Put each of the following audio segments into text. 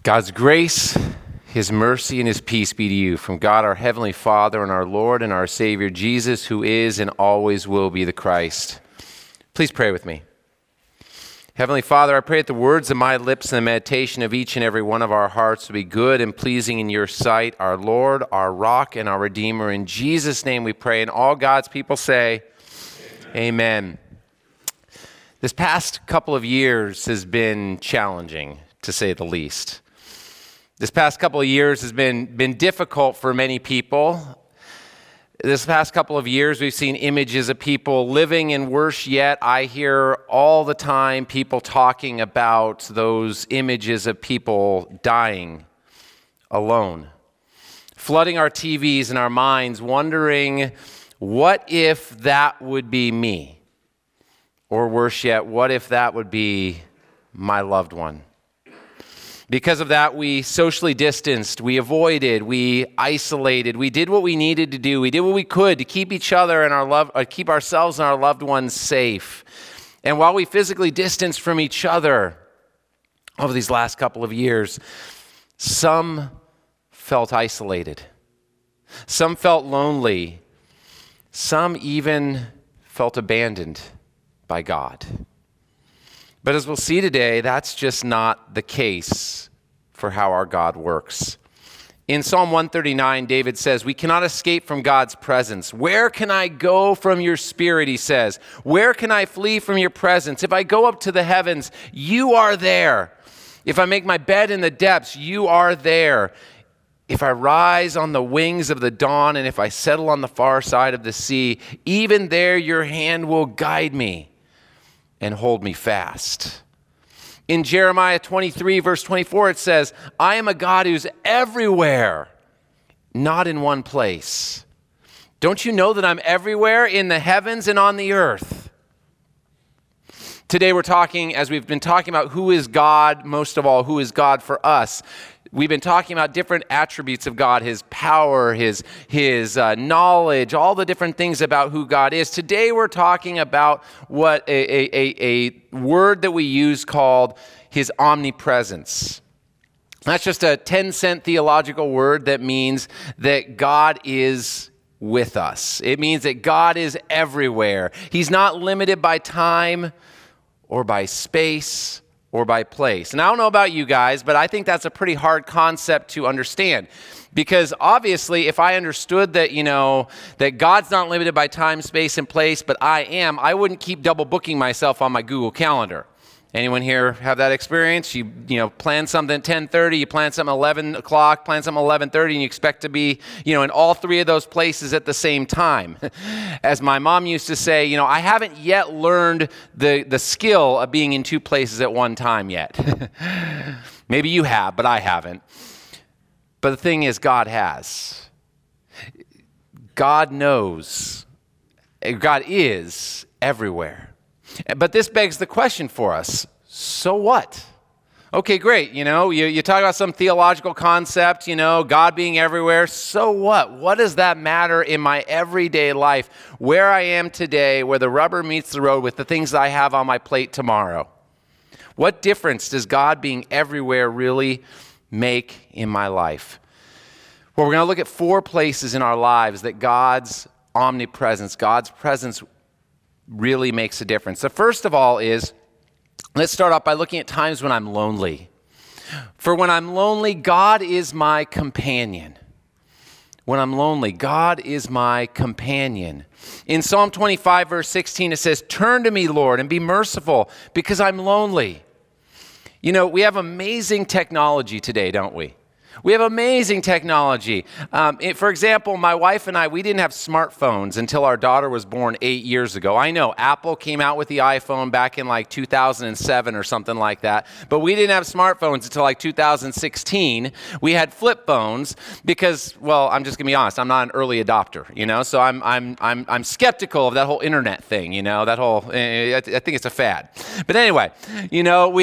God's grace, His mercy, and His peace be to you from God our Heavenly Father and our Lord and our Savior, Jesus, who is and always will be the Christ. Please pray with me. Heavenly Father, I pray that the words of my lips and the meditation of each and every one of our hearts will be good and pleasing in your sight, our Lord, our rock, and our Redeemer. In Jesus' name we pray, and all God's people say, Amen. This past couple of years has been challenging, to say the least. This past couple of years has been difficult for many people. This past couple of years, we've seen images of people living, and worse yet, I hear all the time people talking about those images of people dying alone, flooding our TVs and our minds, wondering, what if that would be me? Or worse yet, what if that would be my loved one? Because of that, we socially distanced, we avoided, we isolated, we did what we needed to do, we did what we could to keep each other and keep ourselves and our loved ones safe. And while we physically distanced from each other over these last couple of years, some felt isolated, some felt lonely, some even felt abandoned by God. But as we'll see today, that's just not the case for how our God works. In Psalm 139, David says, we cannot escape from God's presence. Where can I go from your spirit, he says. Where can I flee from your presence? If I go up to the heavens, you are there. If I make my bed in the depths, you are there. If I rise on the wings of the dawn, and if I settle on the far side of the sea, even there your hand will guide me and hold me fast. In Jeremiah 23, verse 24, it says, I am a God who's everywhere, not in one place. Don't you know that I'm everywhere in the heavens and on the earth? Today we're talking, as we've been talking about who is God, most of all, who is God for us. We've been talking about different attributes of God, His power, His knowledge, all the different things about who God is. Today we're talking about what a word that we use called His omnipresence. That's just a 10-cent theological word that means that God is with us. It means that God is everywhere. He's not limited by time or by space or by place. And I don't know about you guys, but I think that's a pretty hard concept to understand. Because obviously, if I understood that, that God's not limited by time, space, and place, but I am, I wouldn't keep double booking myself on my Google Calendar. Anyone here have that experience? You plan something at 10:30, you plan something at 11 o'clock, plan something at 11:30, and you expect to be, in all three of those places at the same time. As my mom used to say, I haven't yet learned the skill of being in two places at one time yet. Maybe you have, but I haven't. But the thing is, God has. God knows. God is everywhere. But this begs the question for us, so what? Okay, great, you talk about some theological concept, God being everywhere, so what? What does that matter in my everyday life, where I am today, where the rubber meets the road with the things I have on my plate tomorrow? What difference does God being everywhere really make in my life? Well, we're going to look at 4 places in our lives that God's omnipresence, God's presence really makes a difference. The first of all is, let's start off by looking at times when I'm lonely. For when I'm lonely, God is my companion. When I'm lonely, God is my companion. In Psalm 25, verse 16, it says, turn to me, Lord, and be merciful, because I'm lonely. We have amazing technology today, don't we? We have amazing technology. For example, my wife and I, we didn't have smartphones until our daughter was born 8 years ago. I know Apple came out with the iPhone back in 2007 or something like that, but we didn't have smartphones until 2016. We had flip phones because, well, I'm just gonna be honest, I'm not an early adopter, so I'm skeptical of that whole internet thing, that whole. I think it's a fad. But anyway, we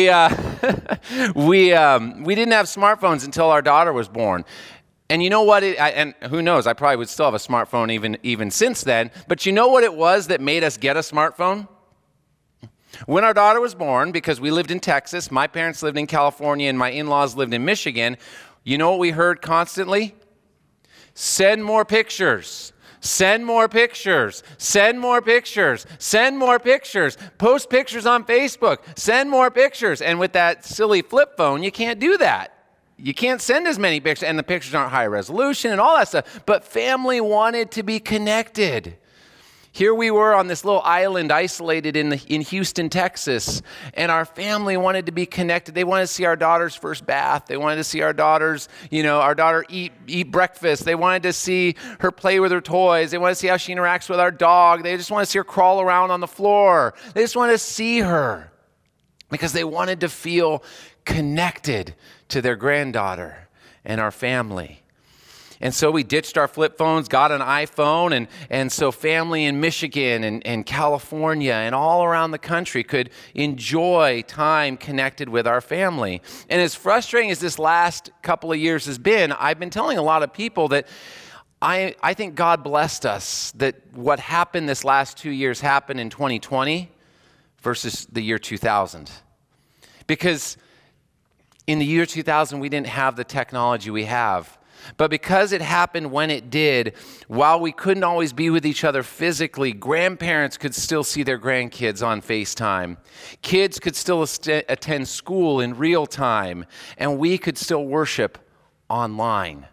we didn't have smartphones until our daughter was born. And you know what? And who knows? I probably would still have a smartphone even since then. But you know what it was that made us get a smartphone? When our daughter was born, because we lived in Texas, my parents lived in California, and my in-laws lived in Michigan, you know what we heard constantly? Send more pictures. Send more pictures. Send more pictures. Send more pictures. Post pictures on Facebook. Send more pictures. And with that silly flip phone, you can't do that. You can't send as many pictures, and the pictures aren't high resolution and all that stuff. But family wanted to be connected. Here we were on this little island isolated in Houston, Texas, and our family wanted to be connected. They wanted to see our daughter's first bath. They wanted to see our daughter's, our daughter eat breakfast. They wanted to see her play with her toys. They wanted to see how she interacts with our dog. They just wanted to see her crawl around on the floor. They just wanted to see her because they wanted to feel connected to their granddaughter and our family. And so we ditched our flip phones, got an iPhone, and so family in Michigan and California and all around the country could enjoy time connected with our family. And as frustrating as this last couple of years has been, I've been telling a lot of people that I think God blessed us, that what happened this last 2 years happened in 2020 versus the year 2000. Because in the year 2000, we didn't have the technology we have. But because it happened when it did, while we couldn't always be with each other physically, grandparents could still see their grandkids on FaceTime. Kids could still attend school in real time, and we could still worship online.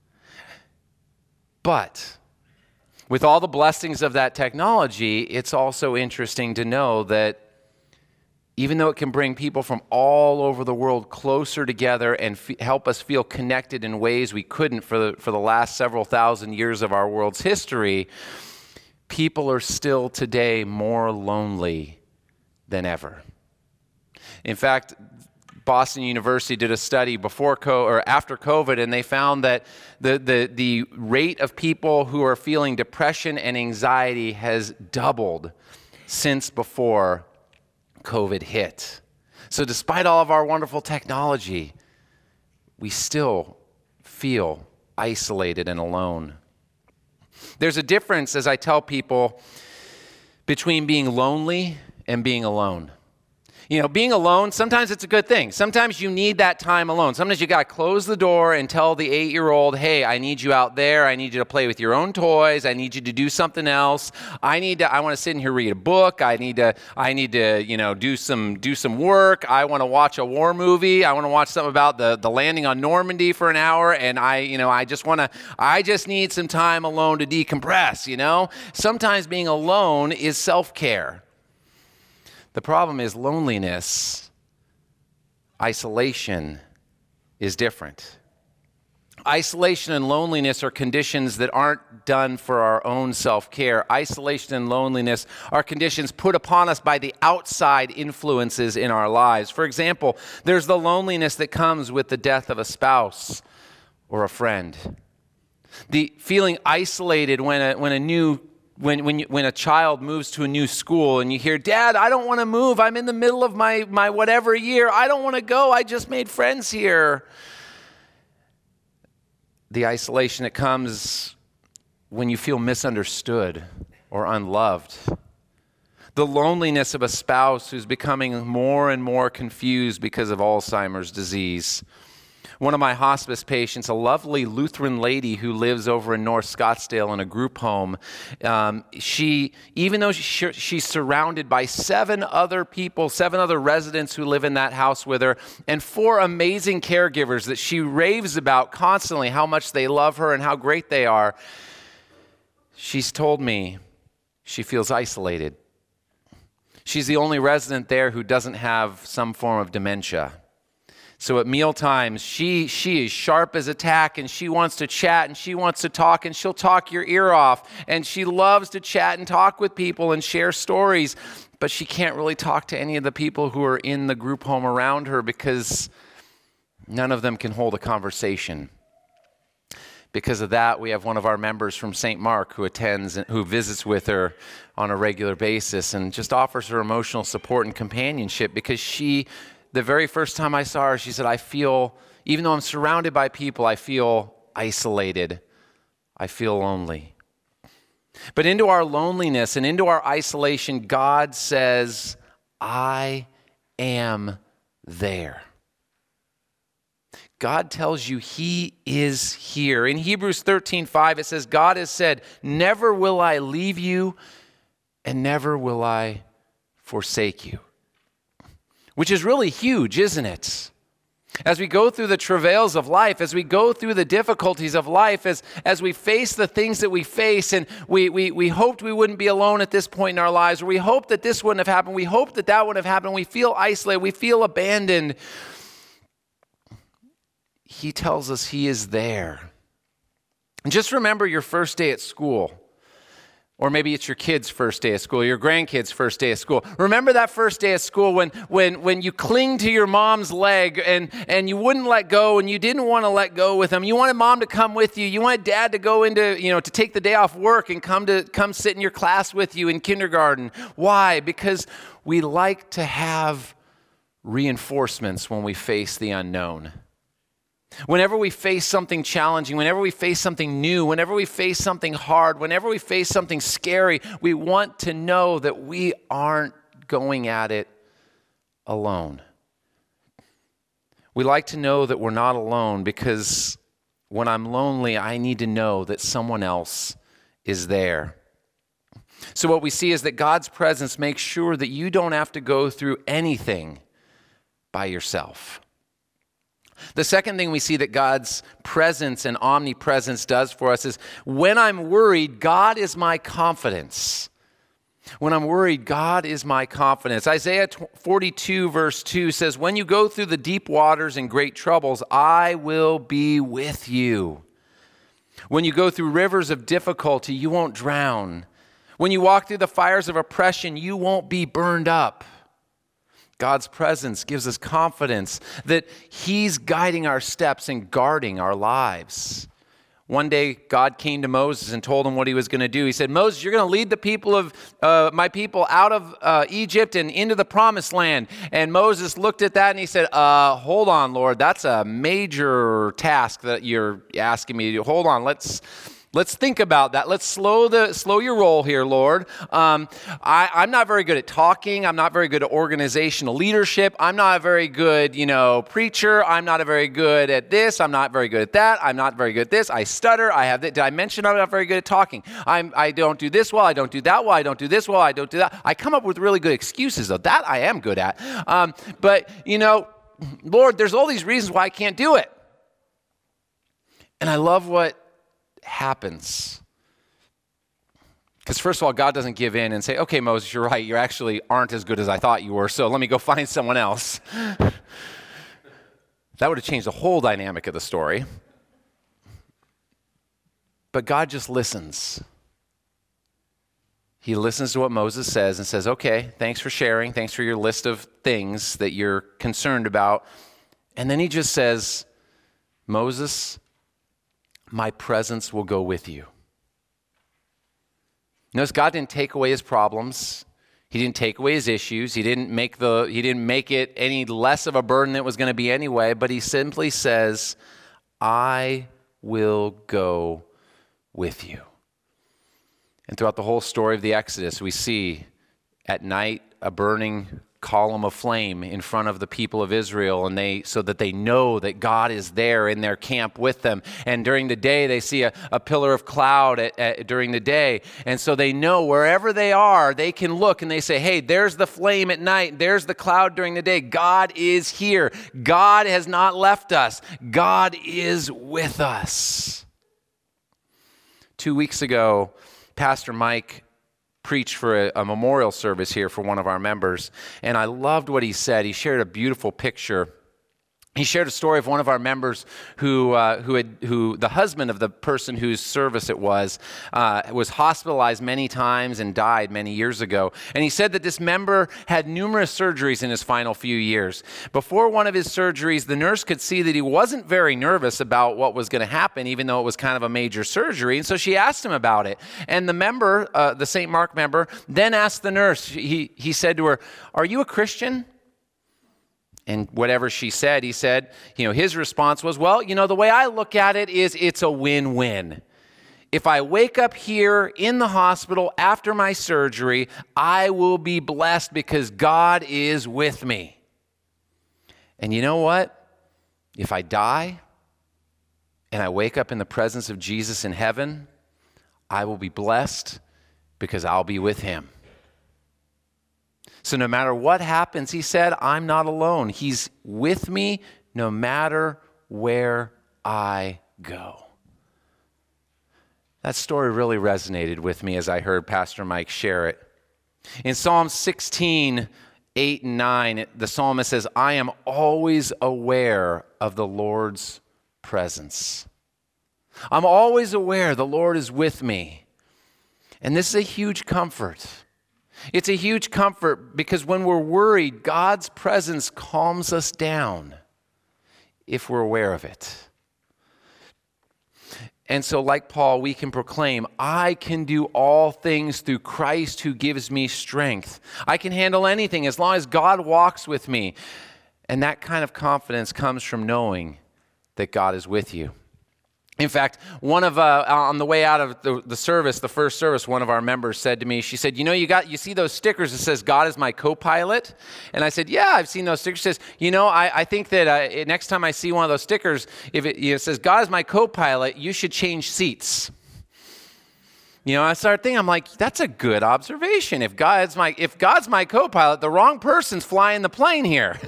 But with all the blessings of that technology, it's also interesting to know that even though it can bring people from all over the world closer together and help us feel connected in ways we couldn't for the last several thousand years of our world's history, people are still today more lonely than ever. In fact, Boston University did a study after COVID, and they found that the rate of people who are feeling depression and anxiety has doubled since before COVID hit. So despite all of our wonderful technology, we still feel isolated and alone. There's a difference, as I tell people, between being lonely and being alone. Being alone, sometimes it's a good thing. Sometimes you need that time alone. Sometimes you got to close the door and tell the 8-year-old, hey, I need you out there. I need you to play with your own toys. I need you to do something else. I want to sit in here, read a book. I need to, do some work. I want to watch a war movie. I want to watch something about the landing on Normandy for an hour. And I just need some time alone to decompress, Sometimes being alone is self-care. The problem is loneliness, isolation is different. Isolation and loneliness are conditions that aren't done for our own self-care. Isolation and loneliness are conditions put upon us by the outside influences in our lives. For example, there's the loneliness that comes with the death of a spouse or a friend. The feeling isolated when a child moves to a new school and you hear, Dad, I don't want to move. I'm in the middle of my whatever year. I don't want to go. I just made friends here. The isolation that comes when you feel misunderstood or unloved. The loneliness of a spouse who's becoming more and more confused because of Alzheimer's disease. One of my hospice patients, a lovely Lutheran lady who lives over in North Scottsdale in a group home, even though she's surrounded by 7 other residents who live in that house with her, and 4 amazing caregivers that she raves about constantly, how much they love her and how great they are, she's told me she feels isolated. She's the only resident there who doesn't have some form of dementia. So at meal times, she is sharp as a tack, and she wants to chat, and she wants to talk, and she'll talk your ear off. And she loves to chat and talk with people and share stories, but she can't really talk to any of the people who are in the group home around her because none of them can hold a conversation. Because of that, we have one of our members from St. Mark who visits with her on a regular basis and just offers her emotional support and companionship because the very first time I saw her, she said, even though I'm surrounded by people, I feel isolated. I feel lonely. But into our loneliness and into our isolation, God says, I am there. God tells you he is here. In Hebrews 13:5, it says, God has said, never will I leave you and never will I forsake you. Which is really huge, isn't it? As we go through the travails of life, as we go through the difficulties of life, as we face the things that we face, and we hoped we wouldn't be alone at this point in our lives, or we hoped that this wouldn't have happened, we hoped that that wouldn't have happened, we feel isolated, we feel abandoned. He tells us he is there. And just remember your first day at school. Or maybe it's your kid's first day of school, your grandkid's first day of school. Remember that first day of school when you cling to your mom's leg and you wouldn't let go and you didn't want to let go with them. You wanted mom to come with you. You wanted dad to go into, to take the day off work and come sit in your class with you in kindergarten. Why? Because we like to have reinforcements when we face the unknown. Whenever we face something challenging, whenever we face something new, whenever we face something hard, whenever we face something scary, we want to know that we aren't going at it alone. We like to know that we're not alone because when I'm lonely, I need to know that someone else is there. So what we see is that God's presence makes sure that you don't have to go through anything by yourself. The second thing we see that God's presence and omnipresence does for us is when I'm worried, God is my confidence. When I'm worried, God is my confidence. Isaiah 42 verse 2 says, when you go through the deep waters and great troubles, I will be with you. When you go through rivers of difficulty, you won't drown. When you walk through the fires of oppression, you won't be burned up. God's presence gives us confidence that he's guiding our steps and guarding our lives. One day, God came to Moses and told him what he was going to do. He said, Moses, you're going to lead the people of my people out of Egypt and into the promised land. And Moses looked at that and he said, hold on, Lord, that's a major task that you're asking me to do. Hold on, let's think about that. Let's slow your roll here, Lord. I'm not very good at talking. I'm not very good at organizational leadership. I'm not a very good, preacher. I'm not a very good at this. I'm not very good at that. I'm not very good at this. I stutter. I have that. Did I mention I'm not very good at talking? I don't do this well. I don't do that well. I don't do this well. I don't do that. I come up with really good excuses, though. That I am good at. But Lord, there's all these reasons why I can't do it. And I love what happens. Because first of all, God doesn't give in and say, okay, Moses, you're right. You actually aren't as good as I thought you were, so let me go find someone else. That would have changed the whole dynamic of the story. But God just listens. He listens to what Moses says and says, okay, thanks for sharing. Thanks for your list of things that you're concerned about. And then he just says, Moses, my presence will go with you. Notice God didn't take away his problems. He didn't take away his issues. He didn't make it any less of a burden than it was going to be anyway, but he simply says, I will go with you. And throughout the whole story of the Exodus, we see at night a burning column of flame in front of the people of Israel, and so that they know that God is there in their camp with them. And during the day, they see a pillar of cloud during the day. And so they know wherever they are, they can look and they say, hey, there's the flame at night. There's the cloud during the day. God is here. God has not left us. God is with us. 2 weeks ago, Pastor Mike preached for a memorial service here for one of our members, and I loved what he said. He shared a beautiful picture. He shared a story of one of our members who the husband of the person whose service it was hospitalized many times and died many years ago. And he said that this member had numerous surgeries in his final few years. Before one of his surgeries, the nurse could see that he wasn't very nervous about what was going to happen, even though it was kind of a major surgery. And so she asked him about it. And the member, the St. Mark member, then asked the nurse, he said to her, "Are you a Christian?" And whatever she said, he said, his response was, well, the way I look at it is it's a win-win. if I wake up here in the hospital after my surgery, I will be blessed because God is with me. And you know what? If I die and I wake up in the presence of Jesus in heaven, I will be blessed because I'll be with him. So no matter what happens, he said, I'm not alone. He's with me no matter where I go. That story really resonated with me as I heard Pastor Mike share it. In Psalm 16, 8 and 9, the psalmist says, I am always aware of the Lord's presence. I'm always aware the Lord is with me. And this is a huge comfort. It's a huge comfort because when we're worried, God's presence calms us down if we're aware of it. And so like Paul, we can proclaim, I can do all things through Christ who gives me strength. I can handle anything as long as God walks with me. And that kind of confidence comes from knowing that God is with you. In fact, on the way out of the service, the first service, one of our members said to me, she said, you see those stickers that says, God is my co-pilot? And I said, yeah, I've seen those stickers. She says, I think that next time I see one of those stickers, if it says, God is my co-pilot, you should change seats. I started thinking, I'm like, that's a good observation. If God's my co-pilot, the wrong person's flying the plane here.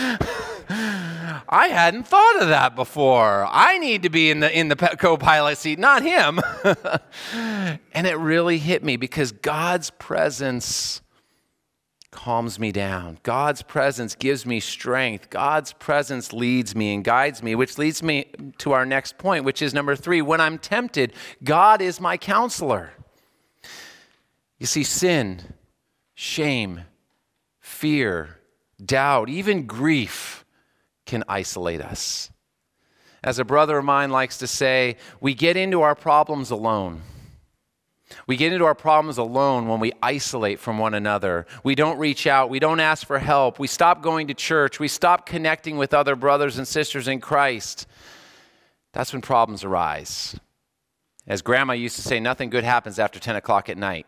I hadn't thought of that before. I need to be in the co-pilot seat, not him. And it really hit me because God's presence calms me down. God's presence gives me strength. God's presence leads me and guides me, which leads me to our next point, which is number 3. When I'm tempted, God is my counselor. You see, sin, shame, fear, doubt, even grief can isolate us. As a brother of mine likes to say, we get into our problems alone. We get into our problems alone when we isolate from one another. We don't reach out. We don't ask for help. We stop going to church. We stop connecting with other brothers and sisters in Christ. That's when problems arise. As Grandma used to say, nothing good happens after 10 o'clock at night.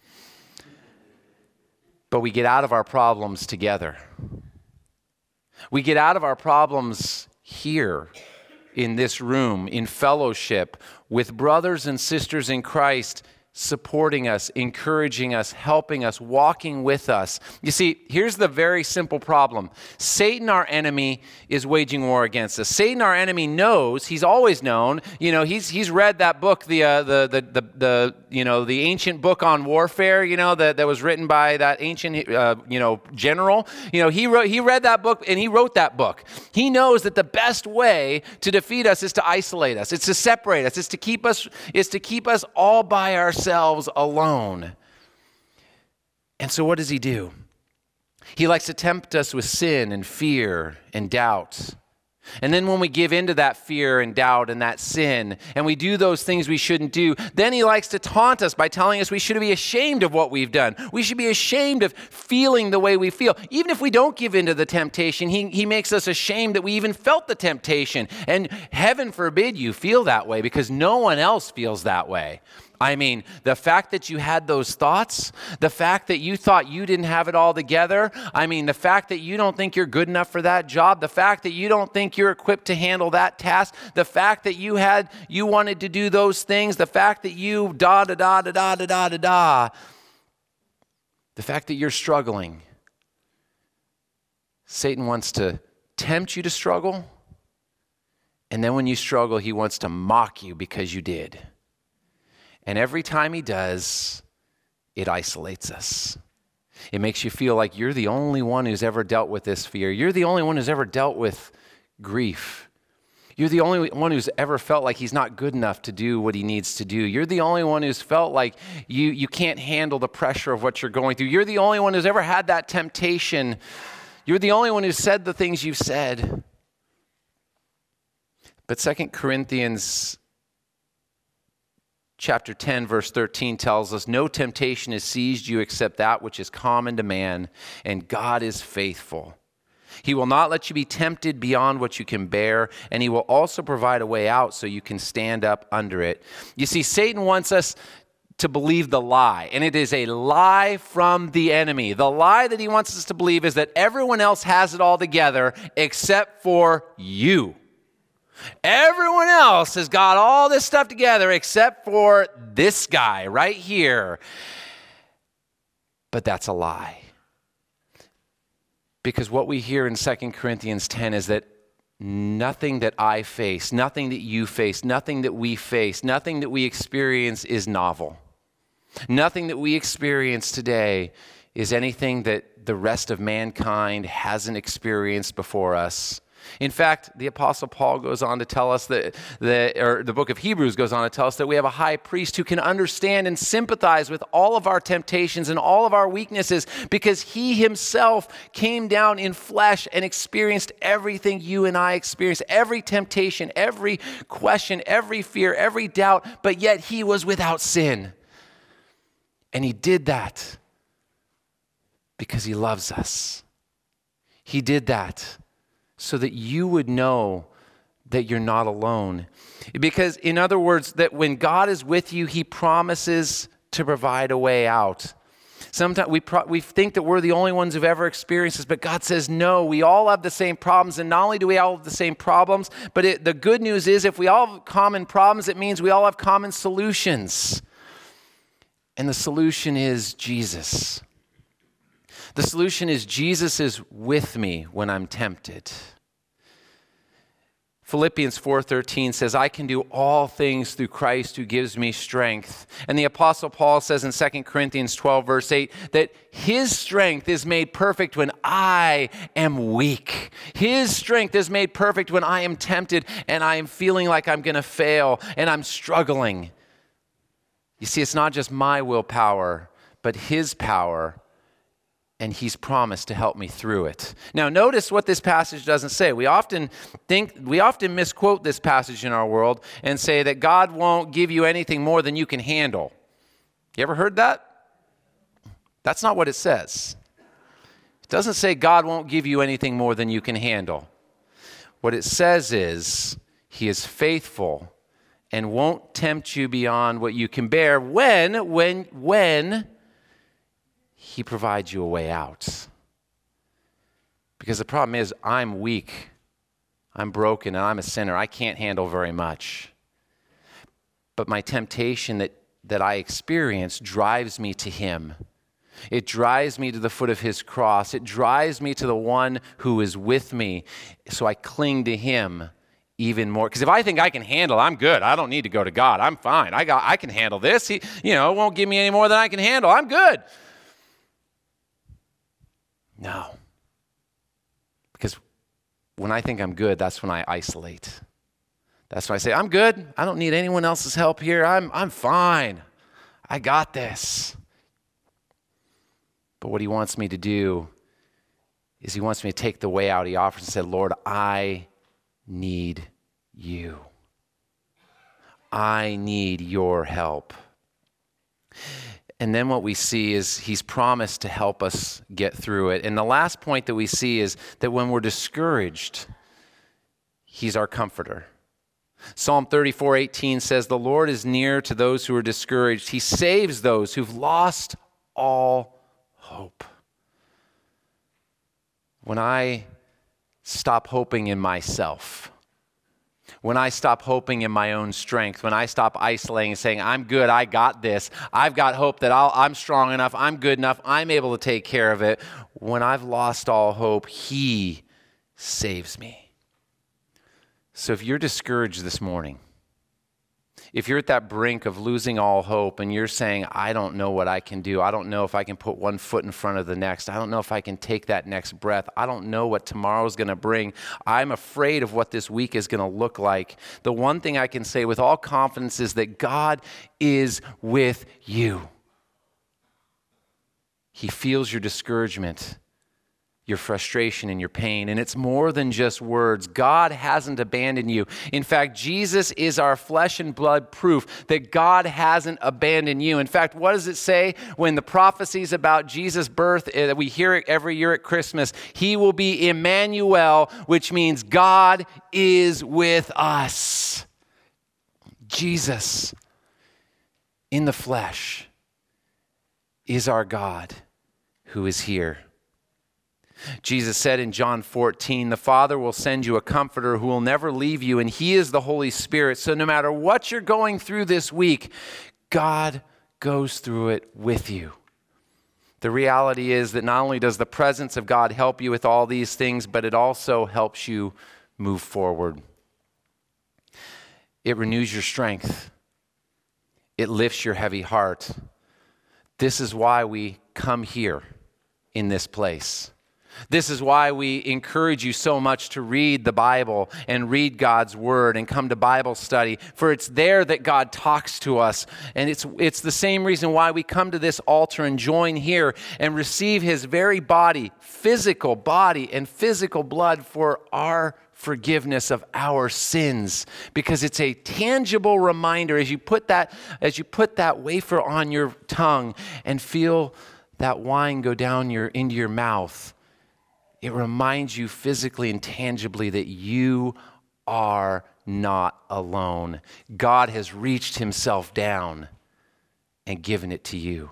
But we get out of our problems together. We get out of our problems here in this room, in fellowship, with brothers and sisters in Christ, supporting us, encouraging us, helping us, walking with us. You see, here's the very simple problem. Satan, our enemy, is waging war against us. Satan, our enemy, knows, he's always known, he's read that book, the ancient book on warfare, that was written by that ancient, general. He read that book and he wrote that book. He knows that the best way to defeat us is to isolate us. It's to separate us. It's to keep us all by ourselves alone. And so what does he do? He likes to tempt us with sin and fear and doubt. And then when we give into that fear and doubt and that sin, and we do those things we shouldn't do, then he likes to taunt us by telling us we should be ashamed of what we've done. We should be ashamed of feeling the way we feel. Even if we don't give into the temptation, he makes us ashamed that we even felt the temptation. And heaven forbid you feel that way, because no one else feels that way. I mean, the fact that you had those thoughts, the fact that you thought you didn't have it all together, the fact that you don't think you're good enough for that job, the fact that you don't think you're equipped to handle that task, the fact that you wanted to do those things, the fact that you the fact that you're struggling. Satan wants to tempt you to struggle, and then when you struggle, he wants to mock you because you did. And every time he does, it isolates us. It makes you feel like you're the only one who's ever dealt with this fear. You're the only one who's ever dealt with grief. You're the only one who's ever felt like he's not good enough to do what he needs to do. You're the only one who's felt like you can't handle the pressure of what you're going through. You're the only one who's ever had that temptation. You're the only one who's said the things you've said. But 2 Corinthians Chapter 10, verse 13 tells us, no temptation has seized you except that which is common to man, and God is faithful. He will not let you be tempted beyond what you can bear, and he will also provide a way out so you can stand up under it. You see, Satan wants us to believe the lie, and it is a lie from the enemy. The lie that he wants us to believe is that everyone else has it all together except for you. Everyone else has got all this stuff together except for this guy right here. But that's a lie. Because what we hear in 2 Corinthians 10 is that nothing that I face, nothing that you face, nothing that we face, nothing that we experience is novel. Nothing that we experience today is anything that the rest of mankind hasn't experienced before us. In fact, the Apostle Paul goes on to tell us or the book of Hebrews goes on to tell us that we have a high priest who can understand and sympathize with all of our temptations and all of our weaknesses because he himself came down in flesh and experienced everything you and I experience, every temptation, every question, every fear, every doubt, but yet he was without sin. And he did that because he loves us. He did that so that you would know that you're not alone. Because, in other words, that when God is with you, he promises to provide a way out. Sometimes we think that we're the only ones who've ever experienced this, but God says, no, we all have the same problems. And not only do we all have the same problems, but the good news is if we all have common problems, it means we all have common solutions. And the solution is Jesus. The solution is Jesus is with me when I'm tempted. Philippians 4:13 says, I can do all things through Christ who gives me strength. And the Apostle Paul says in 2 Corinthians 12, verse 8, that his strength is made perfect when I am weak. His strength is made perfect when I am tempted and I am feeling like I'm going to fail and I'm struggling. You see, it's not just my willpower, but his power, and he's promised to help me through it. Now, notice what this passage doesn't say. We often misquote this passage in our world and say that God won't give you anything more than you can handle. You ever heard that? That's not what it says. It doesn't say God won't give you anything more than you can handle. What it says is he is faithful and won't tempt you beyond what you can bear when he provides you a way out. Because the problem is I'm weak, I'm broken, and I'm a sinner. I can't handle very much. But my temptation that I experience drives me to him. It drives me to the foot of his cross. It drives me to the one who is with me. So I cling to him even more. Because if I think I can handle, I'm good. I don't need to go to God. I'm fine. I can handle this. He, won't give me any more than I can handle. I'm good. No. Because when I think I'm good, that's when I isolate. That's when I say, I'm good. I don't need anyone else's help here. I'm fine. I got this. But what he wants me to do is he wants me to take the way out he offers and say, Lord, I need you. I need your help. And then what we see is he's promised to help us get through it. And the last point that we see is that when we're discouraged, he's our comforter. Psalm 34:18 says, the Lord is near to those who are discouraged. He saves those who've lost all hope. When I stop hoping in myself, when I stop hoping in my own strength, when I stop isolating and saying, I'm good, I got this, I've got hope that I'm strong enough, I'm good enough, I'm able to take care of it. When I've lost all hope, he saves me. So if you're discouraged this morning, if you're at that brink of losing all hope and you're saying, I don't know what I can do. I don't know if I can put one foot in front of the next. I don't know if I can take that next breath. I don't know what tomorrow's going to bring. I'm afraid of what this week is going to look like. The one thing I can say with all confidence is that God is with you. He feels your discouragement your frustration and your pain. And it's more than just words. God hasn't abandoned you. In fact, Jesus is our flesh and blood proof that God hasn't abandoned you. In fact, what does it say when the prophecies about Jesus' birth, that we hear it every year at Christmas? He will be Emmanuel, which means God is with us. Jesus in the flesh is our God who is here. Jesus said in John 14, the Father will send you a comforter who will never leave you, and he is the Holy Spirit. So no matter what you're going through this week, God goes through it with you. The reality is that not only does the presence of God help you with all these things, but it also helps you move forward. It renews your strength. It lifts your heavy heart. This is why we come here in this place. This is why we encourage you so much to read the Bible and read God's Word and come to Bible study, for it's there that God talks to us. And it's the same reason why we come to this altar and join here and receive His very body, physical body and physical blood for our forgiveness of our sins, because it's a tangible reminder as you put that wafer on your tongue and feel that wine go down into your mouth. It reminds you physically and tangibly that you are not alone. God has reached himself down and given it to you.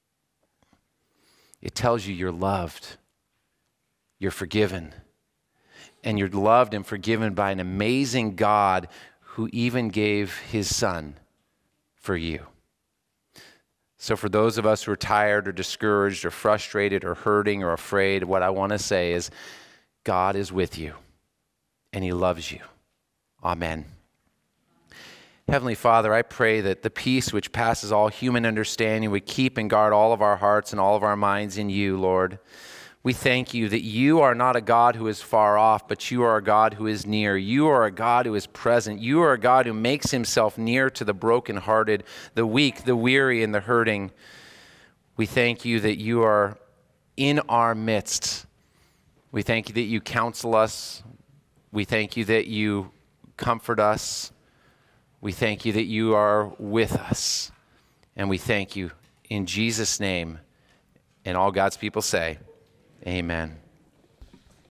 It tells you you're loved, you're forgiven, and you're loved and forgiven by an amazing God who even gave his son for you. So for those of us who are tired or discouraged or frustrated or hurting or afraid, what I want to say is God is with you and he loves you. Amen. Heavenly Father, I pray that the peace which passes all human understanding would keep and guard all of our hearts and all of our minds in you, Lord. We thank you that you are not a God who is far off, but you are a God who is near. You are a God who is present. You are a God who makes himself near to the brokenhearted, the weak, the weary, and the hurting. We thank you that you are in our midst. We thank you that you counsel us. We thank you that you comfort us. We thank you that you are with us. And we thank you in Jesus' name. And all God's people say, amen.